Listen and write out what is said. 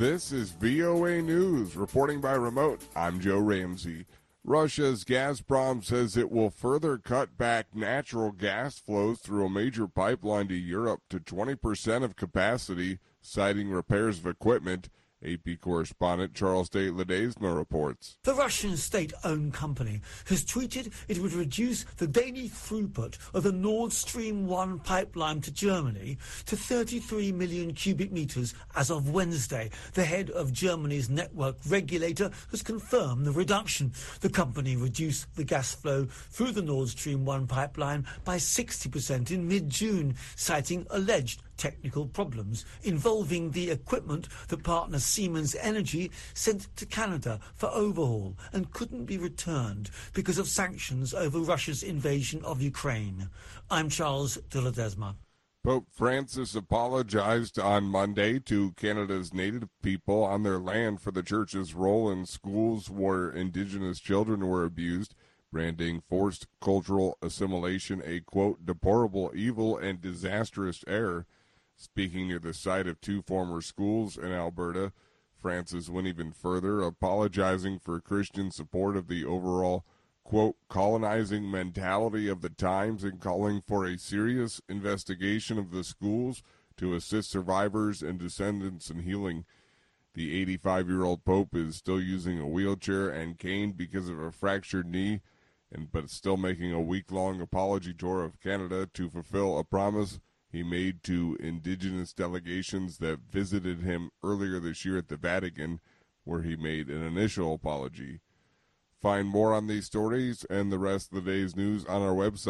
This is VOA News. Reporting by remote, I'm Joe Ramsey. Russia's Gazprom says it will further cut back natural gas flows through a major pipeline to Europe to 20% of capacity, citing repairs of equipment. AP correspondent Charles de Ledesma reports. The Russian state-owned company has tweeted it would reduce the daily throughput of the Nord Stream 1 pipeline to Germany to 33 million cubic meters as of Wednesday. The head of Germany's network regulator has confirmed the reduction. The company reduced the gas flow through the Nord Stream 1 pipeline by 60% in mid-June, citing alleged technical problems involving the equipment that partner Siemens Energy sent to Canada for overhaul and couldn't be returned because of sanctions over Russia's invasion of Ukraine. I'm Charles de Ledesma. Pope Francis apologized on Monday to Canada's Native people on their land for the church's role in schools where Indigenous children were abused, branding forced cultural assimilation a, quote, deplorable evil and disastrous error. Speaking near the site of two former schools in Alberta, Francis went even further, apologizing for Christian support of the overall, quote, colonizing mentality of the times and calling for a serious investigation of the schools to assist survivors and descendants in healing. The 85-year-old Pope is still using a wheelchair and cane because of a fractured knee, but still making a week-long apology tour of Canada to fulfill a promise he made to Indigenous delegations that visited him earlier this year at the Vatican, where he made an initial apology. Find more on these stories and the rest of the day's news on our website.